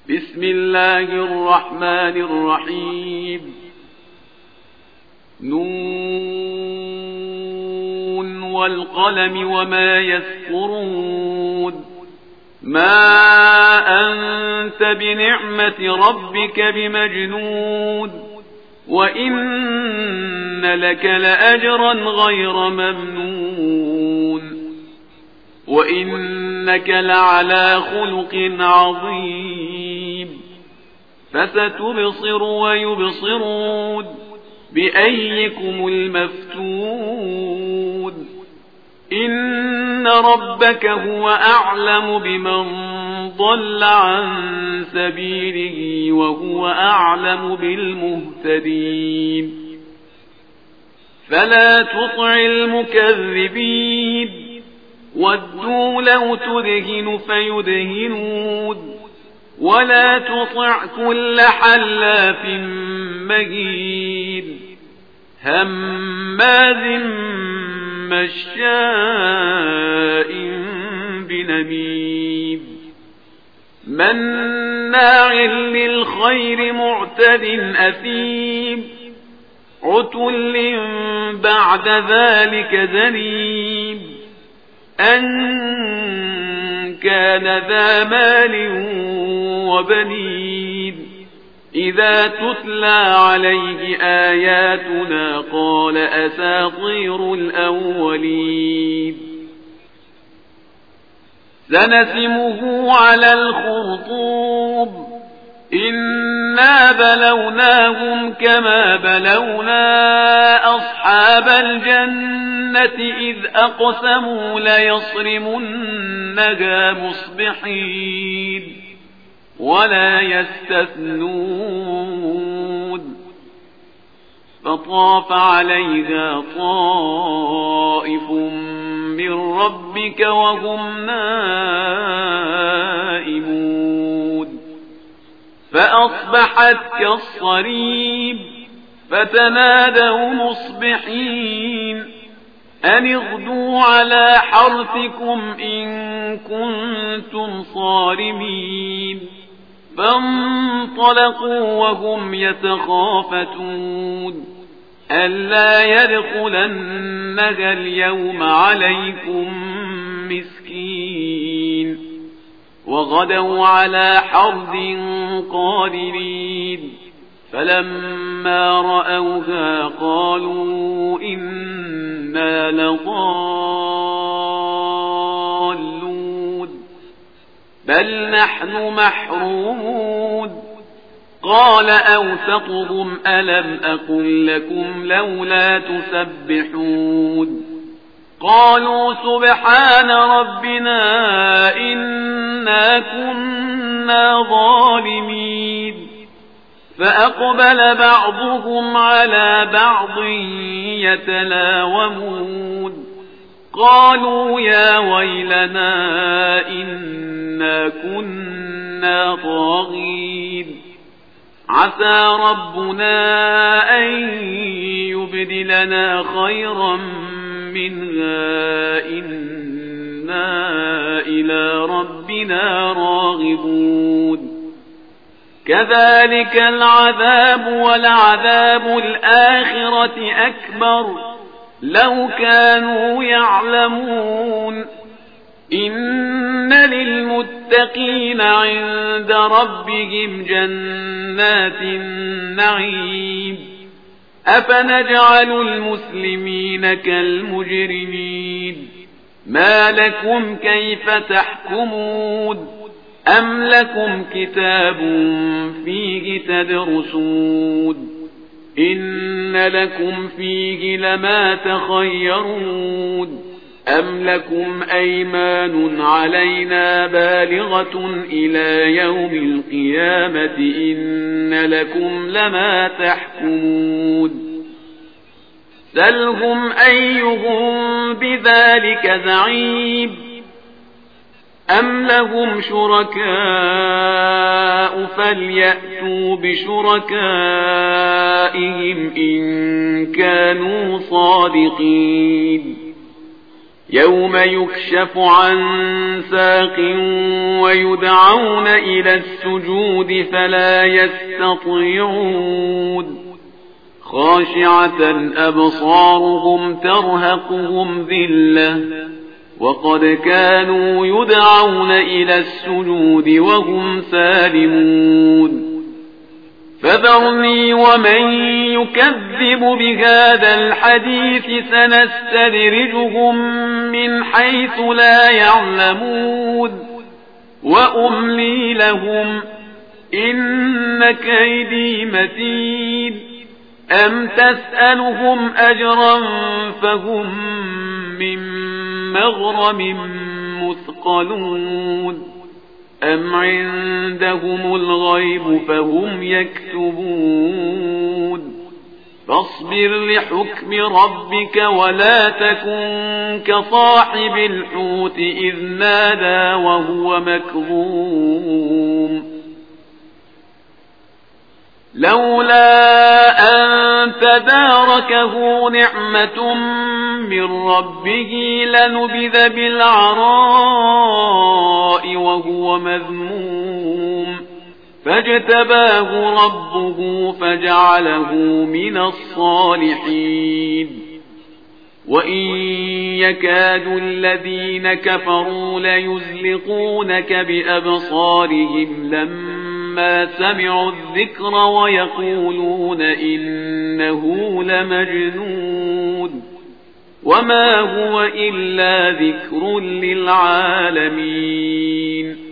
بسم الله الرحمن الرحيم نون والقلم وما يسطرون ما أنت بنعمة ربك بمجنون وإن لك لأجرا غير ممنون وإنك لعلى خلق عظيم فستبصر ويبصرون بأيكم المفتون إن ربك هو أعلم بمن ضل عن سبيله وهو أعلم بالمهتدين فلا تطع المكذبين ودوا لو تدهن فيدهنون ولا تطع كل حلاف مهين هماز مشاء بنميم مناع للخير معتد أثيم عتل بعد ذلك زنيم أن كان ذا مال وبنين إذا تتلى عليه آياتنا قال أساطير الأولين سنسمه على الخرطوم إنا بلوناهم كما بلونا أصحاب الجنة إذ أقسموا ليصرمنها مصبحين ولا يستثنون فطاف عليها طائف من ربك وهم نائمون فأصبحت كالصريم فتنادوا مصبحين أن اغدوا على حرثكم إن كنتم صارمين فانطلقوا وهم يتخافتون ألا يدخلنها اليوم عليكم مسكين وغدوا على حرد قادرين فلما رأوها قالوا إنا لضالون بل نحن محرومون قال أوسطهم ألم أقل لكم لولا تسبحون قالوا سبحان ربنا إنا كنا ظالمين فأقبل بعضهم على بعض يتلاومون قالوا يا ويلنا إنا كنا طاغين عسى ربنا أن يبدلنا خيرا منها إنا إلى ربنا راغبون كذلك العذاب ولعذاب الآخرة أكبر لو كانوا يعلمون إن للمتقين عند ربهم جنات النعيم أفنجعل المسلمين كالمجرمين ما لكم كيف تحكمون أم لكم كتاب فيه تدرسون إن لكم فيه لما تخيرون أم لكم أيمان علينا بالغة إلى يوم القيامة إن لكم لما تحكمون سلهم أيهم بذلك زعيم أم لهم شركاء فليأتوا بشركائهم إن كانوا صادقين يوم يكشف عن ساق ويدعون إلى السجود فلا يستطيعون خاشعة أبصارهم ترهقهم ذلة وقد كانوا يدعون إلى السجود وهم سالمون فذرني ومن يكذب بهذا الحديث سنستدرجهم من حيث لا يعلمون وأملي لهم إن كيدي متين أم تسألهم أجرا فهم من مغرم مثقلون أم عندهم الغيب فهم يكتبون فاصبر لحكم ربك ولا تكن كصاحب الحوت إذ نادى وهو مكظوم لولا أن تداركه نعمة من ربه لنبذ بالعراء وهو مذموم فاجتباه ربه فجعله من الصالحين وإن يكاد الذين كفروا ليزلقونك بأبصارهم لما سمعوا الذكر ويقولون إنه لمجنون وما هو إلا ذكر للعالمين